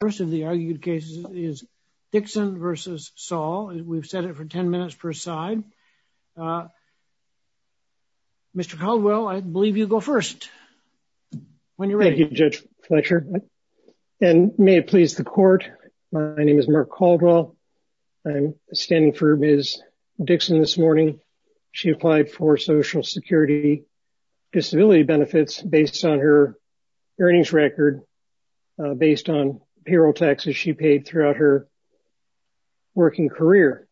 First of the argued cases is Dixon versus Saul. We've set it for 10 minutes per side. Mr. Caldwell, I believe you go first when you're ready. Thank you, Judge Fletcher. And may it please the court, my name is Mark Caldwell. I'm standing for Ms. Dixon this morning. She applied for Social Security disability benefits based on her earnings record, based on payroll taxes she paid throughout her working career.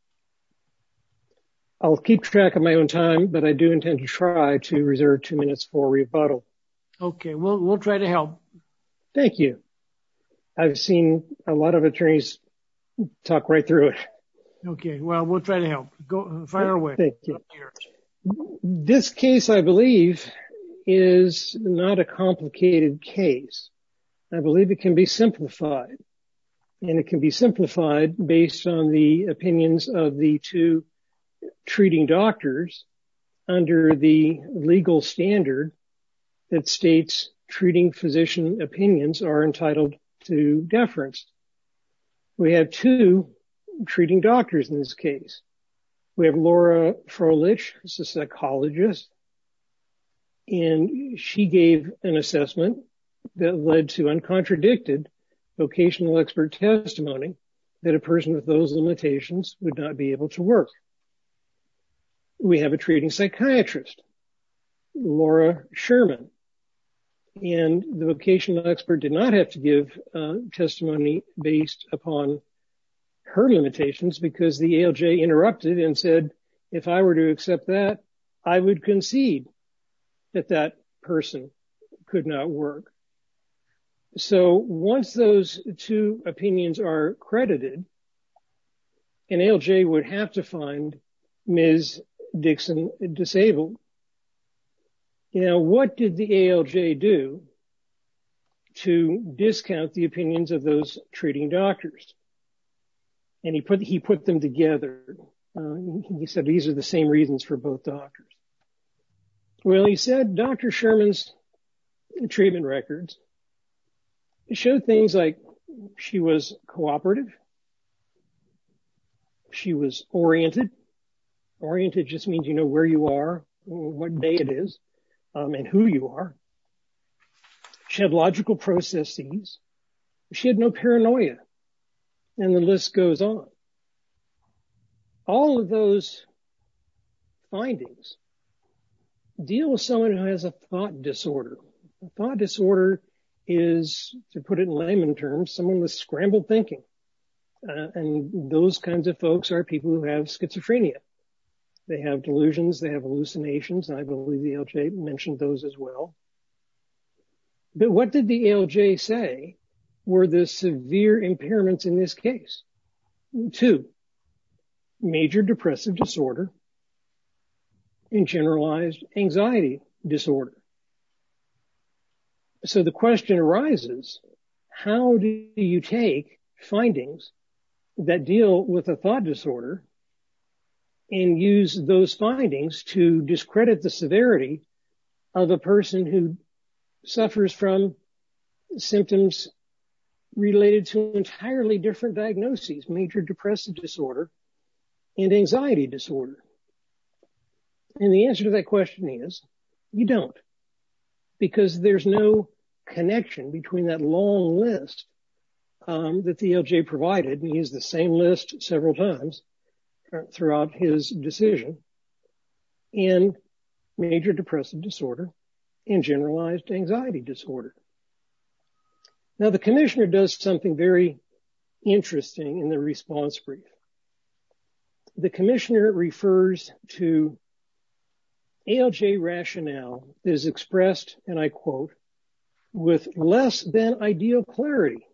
I'll keep track of my own time, but I do intend to try to reserve 2 minutes for rebuttal. Okay, we'll try to help. Thank you. I've seen a lot of attorneys talk right through it. Okay, well, we'll try to help. Go fire away. Thank you. This case, I believe, is not a complicated case. I believe it can be simplified, and it can be simplified based on the opinions of the two treating doctors under the legal standard that states treating physician opinions are entitled to deference. We have two treating doctors in this case. We have Laura Froelich, who's a psychologist, and she gave an assessment that led to uncontradicted vocational expert testimony that a person with those limitations would not be able to work. We have a treating psychiatrist, Laura Sherman, and the vocational expert did not have to give testimony based upon her limitations because the ALJ interrupted and said, if I were to accept that, I would concede that that person could not work. So once those two opinions are credited, an ALJ would have to find Ms. Dixon disabled. Now, what did the ALJ do to discount the opinions of those treating doctors? And he put them together. He said these are the same reasons for both doctors. Well, he said Dr. Sherman's treatment records showed things like she was cooperative, she was oriented. Oriented just means you know where you are, what day it is, and who you are. She had logical processes. She had no paranoia. And the list goes on. All of those findings deal with someone who has a thought disorder. A thought disorder is, to put it in layman terms, someone with scrambled thinking. And those kinds of folks are people who have schizophrenia. They have delusions, they have hallucinations, and I believe the ALJ mentioned those as well. But what did the ALJ say were the severe impairments in this case? 2, major depressive disorder and generalized anxiety disorder. So the question arises, how do you take findings that deal with a thought disorder and use those findings to discredit the severity of a person who suffers from symptoms related to entirely different diagnoses, major depressive disorder and anxiety disorder? And the answer to that question is, you don't. Because there's no connection between that long list that the ALJ provided, and he used the same list several times throughout his decision, and major depressive disorder and generalized anxiety disorder. Now, the commissioner does something very interesting in the response brief. The commissioner refers to ALJ rationale that is expressed, and I quote, with less than ideal clarity,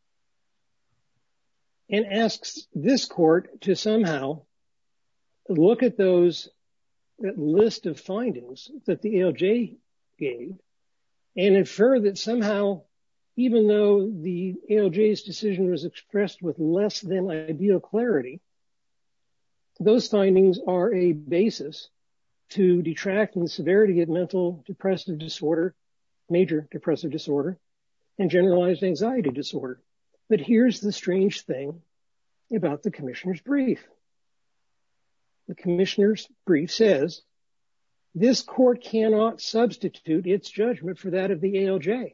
and asks this court to somehow look at that list of findings that the ALJ gave and infer that somehow, even though the ALJ's decision was expressed with less than ideal clarity, those findings are a basis to detract from the severity of mental depressive disorder, major depressive disorder, and generalized anxiety disorder. But here's the strange thing about the commissioner's brief. The commissioner's brief says, this court cannot substitute its judgment for that of the ALJ.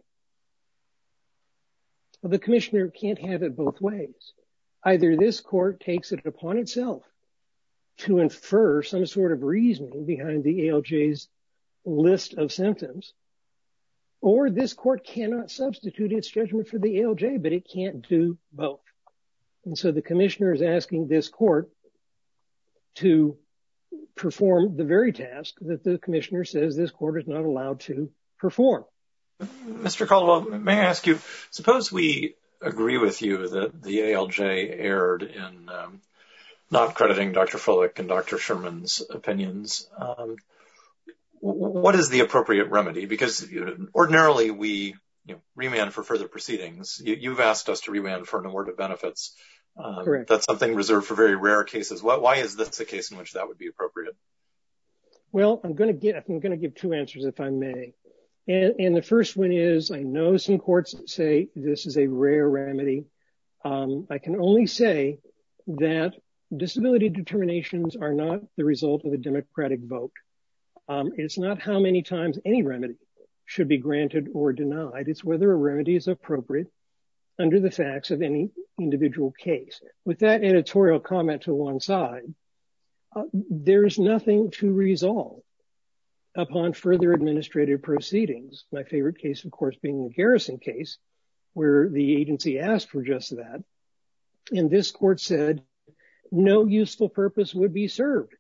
Well, the commissioner can't have it both ways. Either this court takes it upon itself to infer some sort of reasoning behind the ALJ's list of symptoms, or this court cannot substitute its judgment for the ALJ, but it can't do both. And so the commissioner is asking this court to perform the very task that the commissioner says this court is not allowed to perform. Mr. Caldwell, may I ask you, suppose we agree with you that the ALJ erred in not crediting Dr. Fullick and Dr. Sherman's opinions. What is the appropriate remedy? Because ordinarily we remand for further proceedings. You've asked us to remand for an award of benefits. Correct. That's something reserved for very rare cases. Why is this a case in which that would be appropriate? Well, I'm going to give two answers, if I may. And the first one is, I know some courts say this is a rare remedy. I can only say that disability determinations are not the result of a democratic vote. It's not how many times any remedy should be granted or denied. It's whether a remedy is appropriate under the facts of any individual case. With that editorial comment to one side, there's nothing to resolve upon further administrative proceedings. My favorite case, of course, being the Garrison case, where the agency asked for just that. And this court said no useful purpose would be served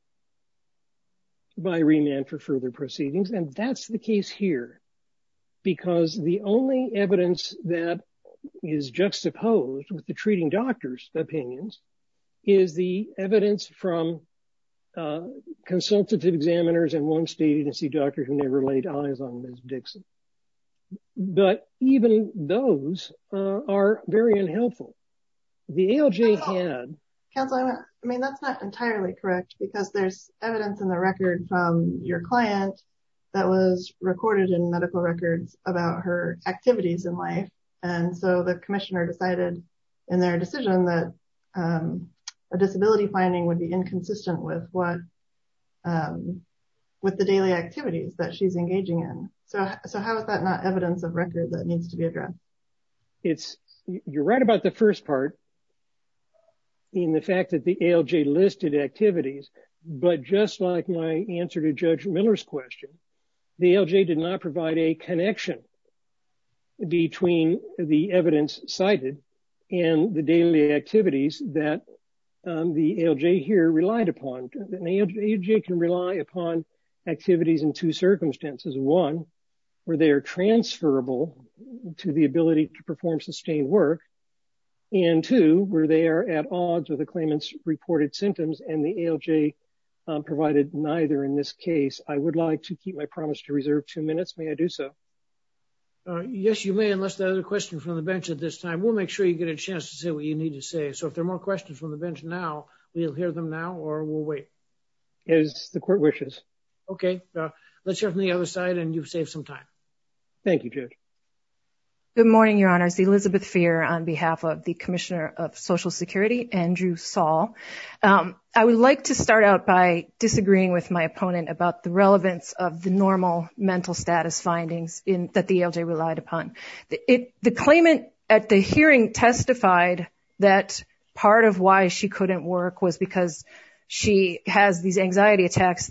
by remand for further proceedings. And that's the case here, because the only evidence that is juxtaposed with the treating doctor's opinions is the evidence from consultative examiners and one state agency doctor who never laid eyes on Ms. Dixon. But even those are very unhelpful. The ALJ had... Counsel, I mean, that's not entirely correct, because there's evidence in the record from your client that was recorded in medical records about her activities in life. And so the commissioner decided in their decision that a disability finding would be inconsistent with with the daily activities that she's engaging in. So how is that not evidence of record that needs to be addressed? You're right about the first part, in the fact that the ALJ listed activities, but just like my answer to Judge Miller's question, the ALJ did not provide a connection between the evidence cited and the daily activities that the ALJ here relied upon. An ALJ can rely upon activities in two circumstances. One, where they are transferable to the ability to perform sustained work, and two, where they are at odds with the claimant's reported symptoms, and the ALJ provided neither in this case. I would like to keep my promise to reserve 2 minutes. May I do so? Yes, you may, unless there are other questions from the bench at this time. We'll make sure you get a chance to say what you need to say. So if there are more questions from the bench now, we'll hear them now, or we'll wait. As the court wishes. Okay. Let's hear from the other side, and you've saved some time. Thank you, Judge. Good morning, Your Honors. Elizabeth Feer on behalf of the Commissioner of Social Security, Andrew Saul. I would like to start out by disagreeing with my opponent about the relevance of the normal mental status findings that the ALJ relied upon. The claimant at the hearing testified that part of why she couldn't work was because she has these anxiety attacks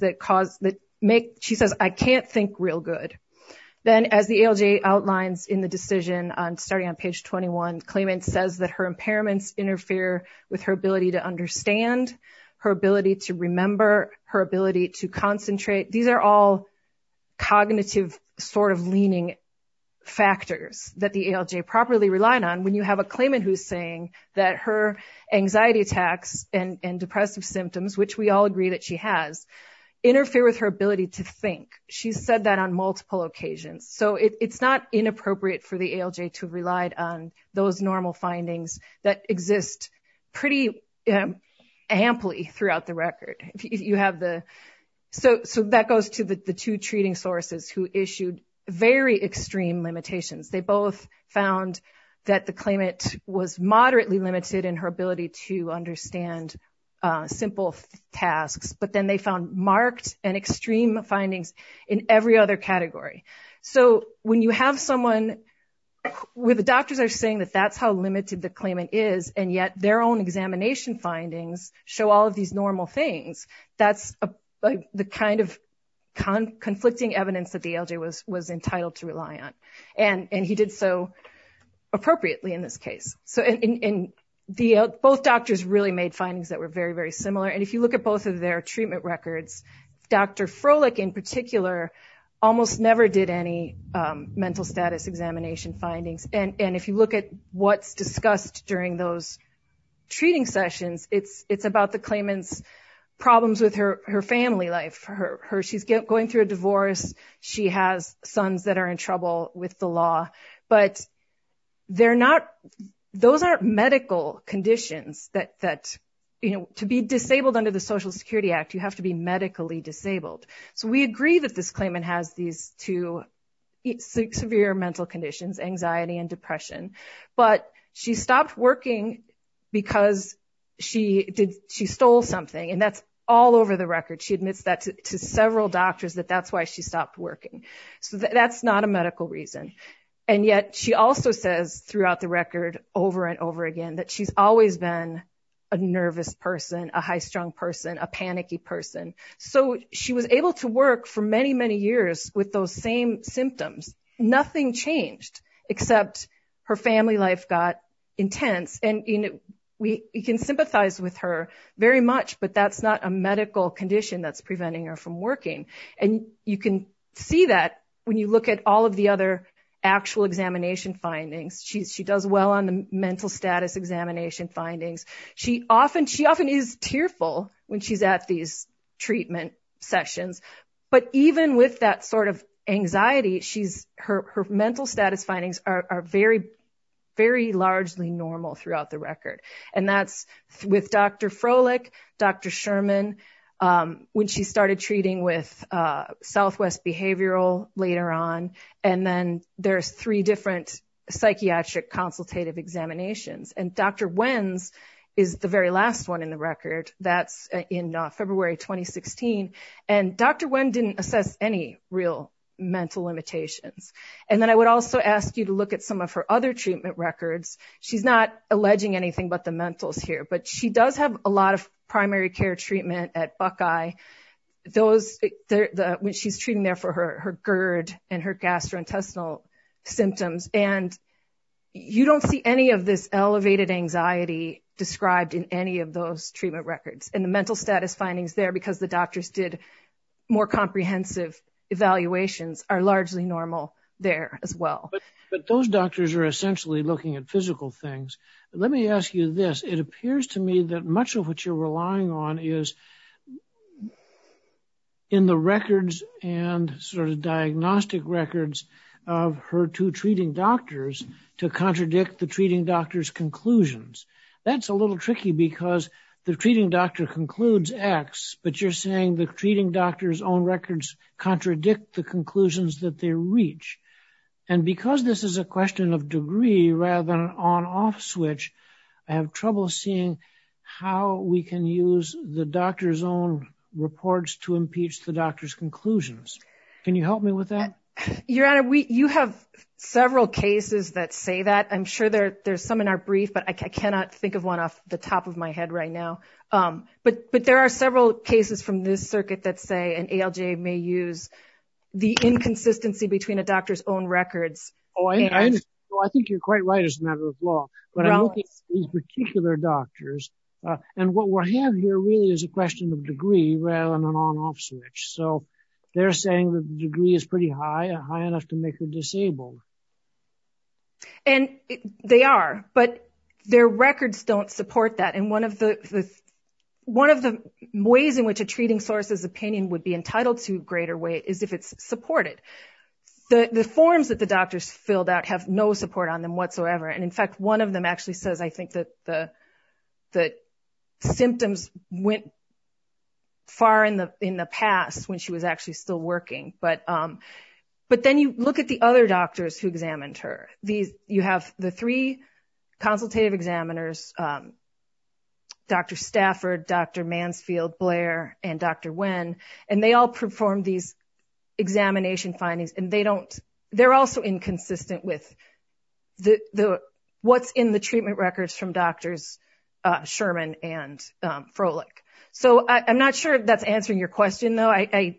she says, I can't think real good. Then, as the ALJ outlines in the decision, starting on page 21, claimant says that her impairments interfere with her ability to understand, her ability to remember, her ability to concentrate. These are all cognitive sort of leaning factors that the ALJ properly relied on when you have a claimant who's saying that her anxiety attacks and depressive symptoms, which we all agree that she has, interfere with her ability to think. She's said that on multiple occasions. So it's not inappropriate for the ALJ to have relied on those normal findings that exist pretty amply throughout the record. If you have so that goes to the two treating sources who issued very extreme limitations. They both found that the claimant was moderately limited in her ability to understand simple tasks, but then they found marked and extreme findings in every other category. So when you have someone where the doctors are saying that that's how limited the claimant is, and yet their own examination findings show all of these normal things, that's the kind of conflicting evidence that the ALJ was entitled to rely on. And he did so appropriately in this case. So both doctors really made findings that were very, very similar. And if you look at both of their treatment records, Dr. Froelich in particular almost never did any mental status examination findings. And if you look at what's discussed during those treating sessions, it's about the claimant's problems with her family life. She's going through a divorce. She has sons that are in trouble with the law, but those aren't medical conditions that to be disabled under the Social Security Act, you have to be medically disabled. So we agree that this claimant has these two severe mental conditions, anxiety and depression, but she stopped working because she stole something, and that's all over the record. She admits that to several doctors that's why she stopped working. So that's not a medical reason. And yet she also says throughout the record over and over again that she's always been a nervous person, a high-strung person, a panicky person. So she was able to work for many, many years with those same symptoms. Nothing changed except her family life got intense. And we can sympathize with her very much, but that's not a medical condition that's preventing her from working. And you can see that when you look at all of the other actual examination findings. She does well on the mental status examination findings. She often is tearful when she's at these treatment sessions, but even with that sort of anxiety, her mental status findings are very, very largely normal throughout the record. And that's with Dr. Froelich, Dr. Sherman, when she started treating with Southwest Behavioral later on. And then there's 3 different psychiatric consultative examinations. And Dr. Wenz is the very last one in the record. That's in February 2016. And Dr. Wenz didn't assess any real mental limitations. And then I would also ask you to look at some of her other treatment records. She's not alleging anything but the mentals here, but she does have a lot of primary care treatment at Buckeye. When she's treating there for her GERD and her gastrointestinal symptoms. And you don't see any of this elevated anxiety described in any of those treatment records. And the mental status findings there, because the doctors did more comprehensive evaluations, are largely normal there as well. But those doctors are essentially looking at physical things. Let me ask you this. It appears to me that much of what you're relying on is in the records and sort of diagnostic records of her 2 treating doctors to contradict the treating doctor's conclusions. That's a little tricky because the treating doctor concludes X, but you're saying the treating doctor's own records contradict the conclusions that they reach. And because this is a question of degree rather than an on-off switch, I have trouble seeing how we can use the doctor's own reports to impeach the doctor's conclusions. Can you help me with that? Your Honor, you have several cases that say that. I'm sure there's some in our brief, but I cannot think of one off the top of my head right now. But there are several cases from this circuit that say an ALJ may use the inconsistency between a doctor's own records. I think you're quite right as a matter of law. But I'm looking at these particular doctors, and what we have here really is a question of degree rather than an on-off switch. So they're saying that the degree is pretty high enough to make her disabled. And they are, but their records don't support that. And one of the ways in which a treating source's opinion would be entitled to greater weight is if it's supported. The forms that the doctors filled out have no support on them whatsoever. And in fact, one of them actually says, I think that the symptoms went far in the past when she was actually still working. But But then you look at the other doctors who examined her. You have the 3 consultative examiners, Dr. Stafford, Dr. Mansfield, Blair, and Dr. Wen, and they all performed these examination findings, and they're also inconsistent with what's in the treatment records from Doctors Sherman and Froelich. So I'm not sure if that's answering your question, though.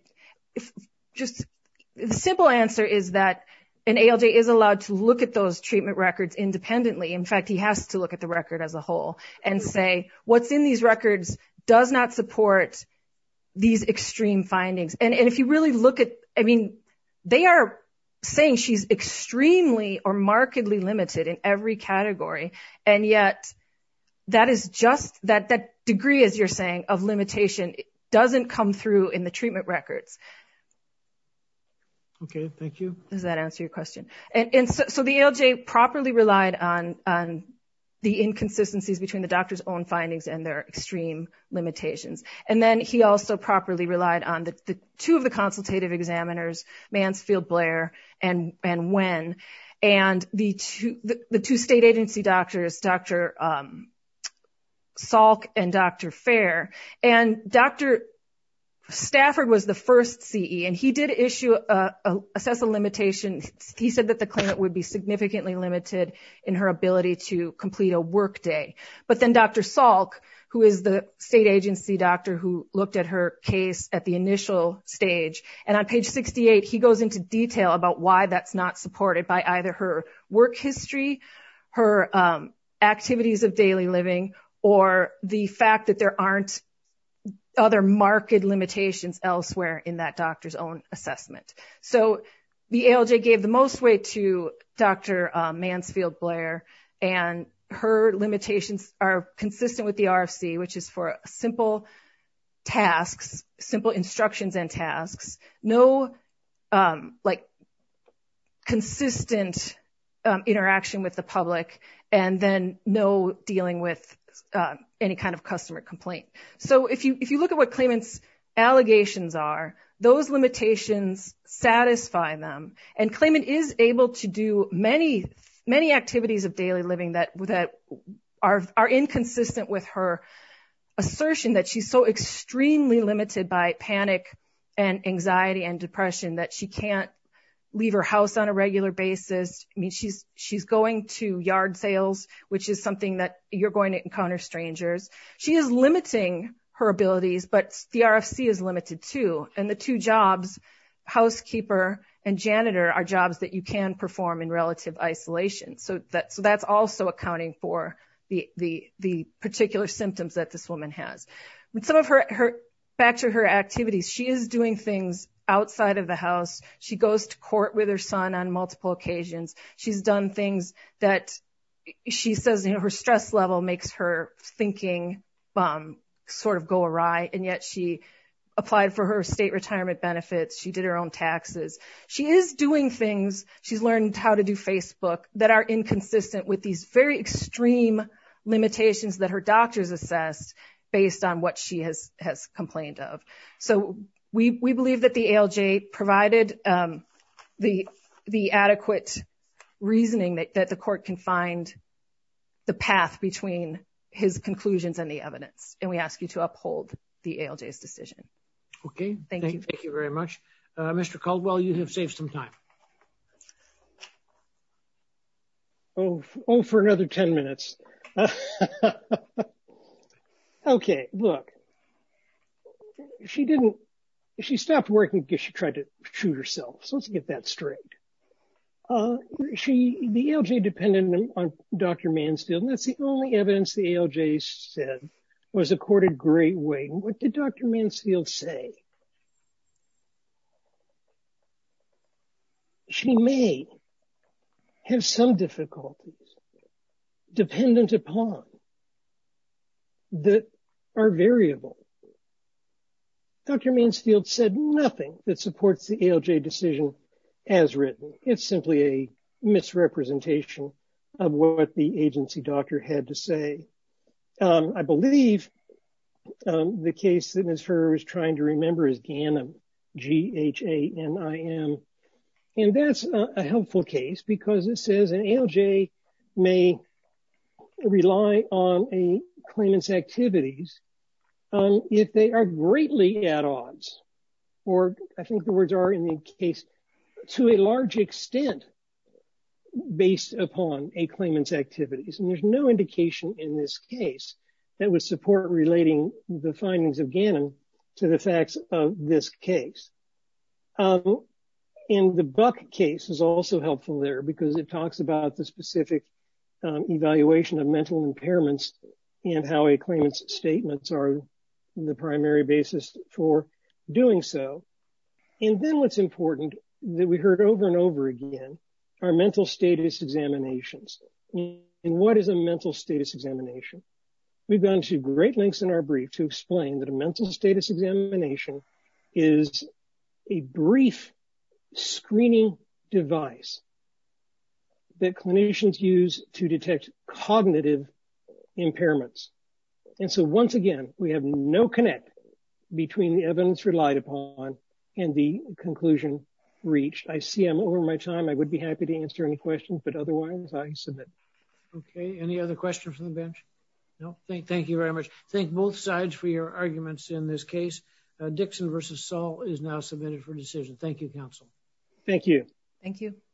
The simple answer is that an ALJ is allowed to look at those treatment records independently. In fact, he has to look at the record as a whole and say, what's in these records does not support these extreme findings. And if you really look at, they are saying she's extremely or markedly limited in every category. And yet that is just that degree, as you're saying, of limitation doesn't come through in the treatment records. Okay, thank you. Does that answer your question? And so the ALJ properly relied on the inconsistencies between the doctor's own findings and their extreme limitations. And then he also properly relied on the 2 of the consultative examiners, Mansfield, Blair, and Wen, and the 2 state agency doctors, Dr. Salk and Dr. Fair. And Dr. Stafford was the first CE, and he did assess a limitation. He said that the claimant would be significantly limited in her ability to complete a work day. But then Dr. Salk, who is the state agency doctor who looked at her case at the initial stage, and on page 68, he goes into detail about why that's not supported by either her work history, her activities of daily living, or the fact that there aren't other marked limitations elsewhere in that doctor's own assessment. So the ALJ gave the most weight to Dr. Mansfield Blair, and her limitations are consistent with the RFC, which is for simple tasks, simple instructions and tasks, no consistent interaction with the public, and then no dealing with any kind of customer complaint. So if you look at what claimant's allegations are, those limitations satisfy them, and claimant is able to do many activities of daily living that are inconsistent with her assertion that she's so extremely limited by panic and anxiety and depression that she can't leave her house on a regular basis. She's going to yard sales, which is something that you're going to encounter strangers. She is limiting her abilities, but the RFC is limited too. And the 2 jobs, housekeeper and janitor, are jobs that you can perform in relative isolation. So that's also accounting for the particular symptoms that this woman has. With some of her back to her activities, she is doing things outside of the house. She goes to court with her son on multiple occasions. She's done things that she says, her stress level makes her thinking sort of go awry, and yet she applied for her state retirement benefits. She did her own taxes. She is doing things. She's learned how to do Facebook that are inconsistent with these very extreme limitations that her doctors assessed based on what she has complained of. So we believe that the ALJ provided the adequate reasoning that the court can find the path between his conclusions and the evidence. And we ask you to uphold the ALJ's decision. Okay. Thank you. Thank you very much. Mr. Caldwell, you have saved some time. For another 10 minutes. Okay, look. She stopped working because she tried to shoot herself. So let's get that straight. The ALJ depended on Dr. Mansfield, and that's the only evidence the ALJ said was accorded great weight. And what did Dr. Mansfield say? She may have some difficulties dependent upon that are variable. Dr. Mansfield said nothing that supports the ALJ decision as written. It's simply a misrepresentation of what the agency doctor had to say. I believe the case that Ms. Furrer was trying to remember is Ganim, Ghanim. And that's a helpful case because it says an ALJ may rely on a claimant's activities if they are greatly at odds, or I think the words are in the case, to a large extent based upon a claimant's activities. And there's no indication in this case that would support relating the findings of Gannon to the facts of this case. And the Buck case is also helpful there because it talks about the specific evaluation of mental impairments and how a claimant's statements are the primary basis for doing so. And then what's important that we heard over and over again are mental status examinations. And what is a mental status examination? We've gone to great lengths in our brief to explain that a mental status examination is a brief screening device that clinicians use to detect cognitive impairments. And so once again, we have no connect between the evidence relied upon and the conclusion reached. I see I'm over my time. I would be happy to answer any questions, but otherwise I submit. Okay. Any other questions from the bench? No. Thank you very much. Thank both sides for your arguments in this case. Dixon versus Saul is now submitted for decision. Thank you, counsel. Thank you. Thank you.